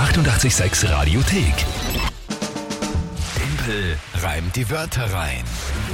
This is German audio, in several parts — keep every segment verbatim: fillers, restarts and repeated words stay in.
achtundachtzig Komma sechs Radiothek. Tempel reimt die Wörter rein.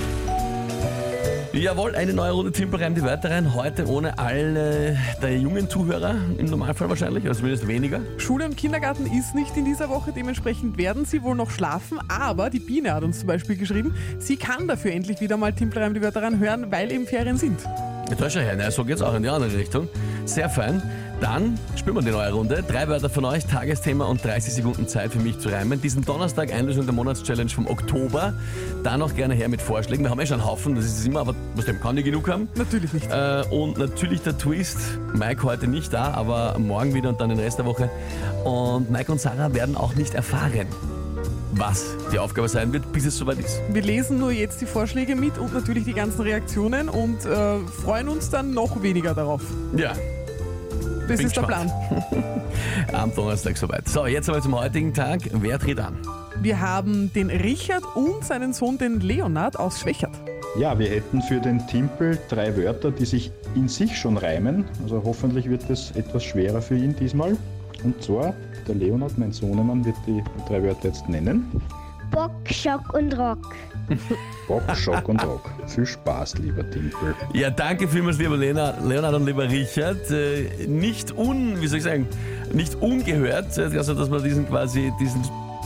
Jawohl, eine neue Runde Timpel reimt die Wörter rein. Heute ohne alle der jungen Zuhörer, im Normalfall wahrscheinlich, also zumindest weniger. Schule und Kindergarten ist nicht in dieser Woche, dementsprechend werden sie wohl noch schlafen. Aber die Biene hat uns zum Beispiel geschrieben, sie kann dafür endlich wieder mal Timpel reimt die Wörter rein hören, weil eben Ferien sind. Ja, da schau her, ne? So geht's auch in die andere Richtung. Sehr fein. Dann spielen wir die neue Runde. Drei Wörter von euch, Tagesthema und dreißig Sekunden Zeit für mich zu reimen. Diesen Donnerstag Einlösung der Monatschallenge vom Oktober. Da noch gerne her mit Vorschlägen. Wir haben eh schon einen Haufen, das ist immer, aber was dem kann ich genug haben. Natürlich nicht. Äh, und natürlich der Twist. Mike heute nicht da, aber morgen wieder und dann den Rest der Woche. Und Mike und Sarah werden auch nicht erfahren, was die Aufgabe sein wird, bis es soweit ist. Wir lesen nur jetzt die Vorschläge mit und natürlich die ganzen Reaktionen und äh, freuen uns dann noch weniger darauf. Ja. Das Bin ist der gespannt. Plan. Am Donnerstag soweit. So, jetzt aber zum heutigen Tag. Wer tritt an? Wir haben den Richard und seinen Sohn, den Leonard, aus Schwächert. Ja, wir hätten für den Timpel drei Wörter, die sich in sich schon reimen. Also hoffentlich wird es etwas schwerer für ihn diesmal. Und zwar, der Leonard, mein Sohnemann, wird die drei Wörter jetzt nennen. Bock, Schock und Rock. Bock, Schock und Rock. Viel Spaß, lieber Timpel. Ja, danke vielmals, lieber Leonard, Leonard und lieber Richard. Äh, nicht un, wie soll ich sagen, nicht ungehört, also dass man diesen quasi, diesen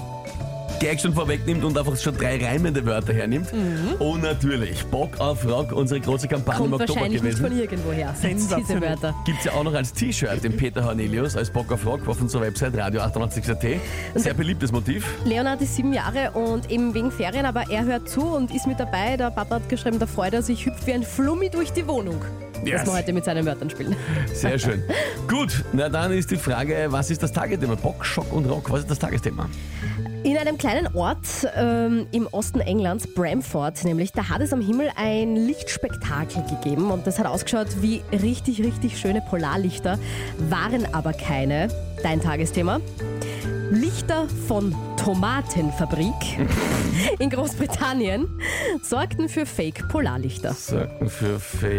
Gag schon vorwegnimmt und einfach schon drei reimende Wörter hernimmt. Mhm. Und natürlich, Bock auf Rock, unsere große Kampagne Kommt im Oktober wahrscheinlich gewesen. nicht von irgendwoher. Diese Wörter. Gibt's ja auch noch als T-Shirt, den Peter Hornelius, als Bock auf Rock auf unserer Website radio achtundachtzig Punkt at. Sehr beliebtes Motiv. Leonard ist sieben Jahre und eben wegen Ferien, aber er hört zu und ist mit dabei. Der Papa hat geschrieben, da freut er sich, hüpft wie ein Flummi durch die Wohnung. Yes. Das wir heute mit seinen Wörtern spielen. Sehr schön. Gut, na dann ist die Frage, was ist das Tagesthema? Bock, Schock und Rock, was ist das Tagesthema? In einem kleinen Ort ähm, im Osten Englands, Bramford nämlich, da hat es am Himmel ein Lichtspektakel gegeben und das hat ausgeschaut wie richtig, richtig schöne Polarlichter, waren aber keine. Dein Tagesthema? Lichter von Tomatenfabrik in Großbritannien sorgten für Fake-Polarlichter. Sorgten für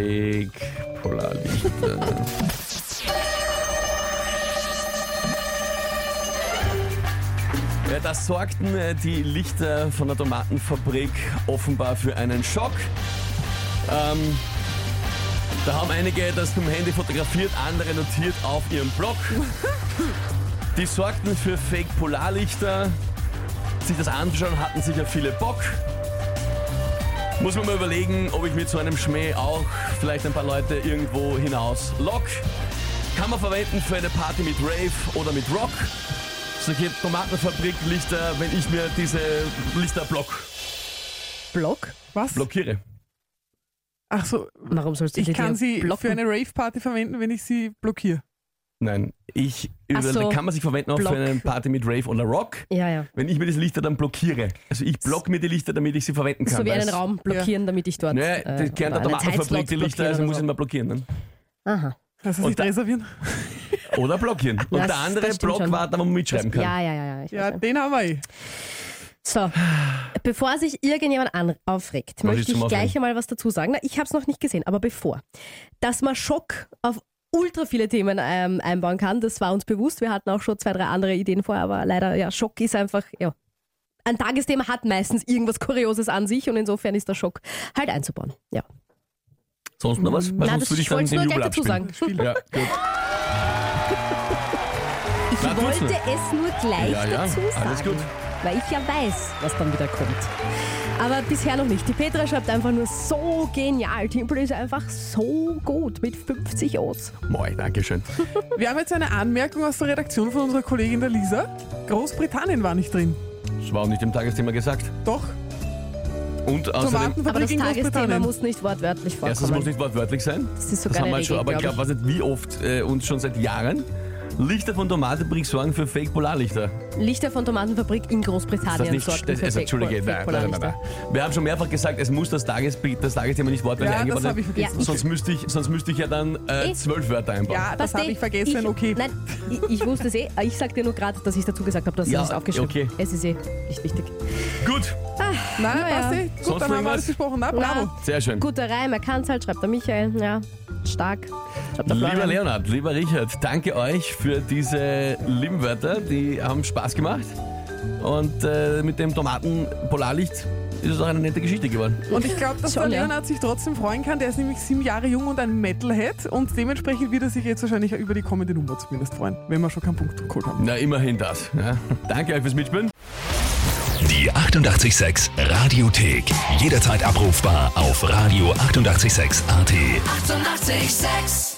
Fake-Polarlichter. Ja, das sorgten äh, die Lichter von der Tomatenfabrik offenbar für einen Schock. Ähm, da haben einige das mit dem Handy fotografiert, andere notiert auf ihrem Blog. Die sorgten für Fake-Polarlichter. Sich das anschauen, hatten sicher viele Bock. Muss man mal überlegen, ob ich mit so einem Schmäh auch vielleicht ein paar Leute irgendwo hinaus lock. Kann man verwenden für eine Party mit Rave oder mit Rock. Solche Tomatenfabrik-Lichter, wenn ich mir diese Lichter block. Block? Was? Blockiere. Ach so, Warum sollst du ich die kann sie blocken? für eine Rave-Party verwenden, wenn ich sie blockiere. Nein, ich Ach über, so, kann man sich verwenden auch Block. für eine Party mit Rave oder Rock. Ja, ja. Wenn ich mir diese Lichter dann blockiere. Also ich block mir die Lichter, damit ich sie verwenden kann. So wie einen weil's- Raum blockieren, damit ich dort. Naja, äh, die Kern der oder einen Tomatenfabrik, die Zeitslot Lichter, also blockieren muss ich oder mal blockieren. Ne? so. Aha. Kannst du Und nicht da- reservieren? Oder blockieren. Und Das- der andere das stimmt Block schon. warten, wo man mitschreiben kann. Ja, ja, ja. ja, ich Ja, weiß. den haben wir eh. So, bevor sich irgendjemand an aufregt, Was möchte ist zum ich gleich Aufregen? einmal was dazu sagen. Na, ich habe es noch nicht gesehen, aber bevor. Dass man Schock auf ultra viele Themen ähm, einbauen kann, das war uns bewusst. Wir hatten auch schon zwei, drei andere Ideen vorher, aber leider, ja, Schock ist einfach, ja. Ein Tagesthema hat meistens irgendwas Kurioses an sich und insofern ist der Schock halt einzubauen. Ja. Sonst noch was? Weil Nein, sonst das- würde ich ich dann wollte den nur Jubel gleich dazu abspielen. sagen. Ja, gut. Ich Na, tut's wollte nicht. es nur gleich Ja, ja, dazu sagen, alles gut. weil ich ja weiß, was dann wieder kommt. Aber bisher noch nicht. Die Petra schreibt einfach nur so genial. Timpel ist einfach so gut mit fünfzig O's. Moi, danke schön. Wir haben jetzt eine Anmerkung aus der Redaktion von unserer Kollegin der Lisa. Großbritannien war nicht drin. Das war auch nicht im Tagesthema gesagt. Doch, Und außerdem, Aber Tomatenfabrik das in Tagesthema Großbritannien. muss nicht wortwörtlich vorkommen. erstens muss nicht wortwörtlich sein. Das ist sogar haben wir eine schon, Regel, aber ich glaub glaube, weiß nicht wie oft äh, und schon seit Jahren. Lichter von Tomatenfabrik sorgen für Fake-Polarlichter. Lichter von Tomatenfabrik in Großbritannien Das nicht, sorgten das, für also, Fake- Entschuldige, nein, nein, nein, Fake-Polarlichter. nein. Wir haben schon mehrfach gesagt, es muss das, Tages, das Tagesthema nicht wortwörtlich Ja, eingebaut das habe sein. ich vergessen. Ja, Sonst müsste ich, sonst müsste ich ja dann äh, Eh. zwölf Wörter einbauen. Ja, das habe Basti, ich vergessen, okay. Nein, ich, ich wusste es eh. Ich sag dir nur gerade, dass ich dazu gesagt habe, dass Ja, es aufgeschrieben. okay. Es ist eh nicht wichtig. Gut, Nein, naja. passt eh. Gut, Sonst dann haben wir irgendwas? alles besprochen. Na, bravo. Na, sehr schön. guter Reim, er kann es halt, schreibt der Michael. Ja. Stark. Schreibt der Lieber Florian. Leonhard, lieber Richard, danke euch für diese lieben Wörter, die haben Spaß gemacht. Und äh, mit dem Tomaten-Polarlicht ist es auch eine nette Geschichte geworden. Und ich glaube, dass Schon, der ja. Leonhard sich trotzdem freuen kann. Der ist nämlich sieben Jahre jung und ein Metalhead. Und dementsprechend wird er sich jetzt wahrscheinlich über die kommende Nummer zumindest freuen, wenn wir schon keinen Punkt geholt haben. Na, immerhin das. Ja. Danke euch fürs Mitspielen. Die achtundachtzig Komma sechs Radiothek. Jederzeit abrufbar auf radio achtundachtzig Komma sechs A T. Eighty-eight point six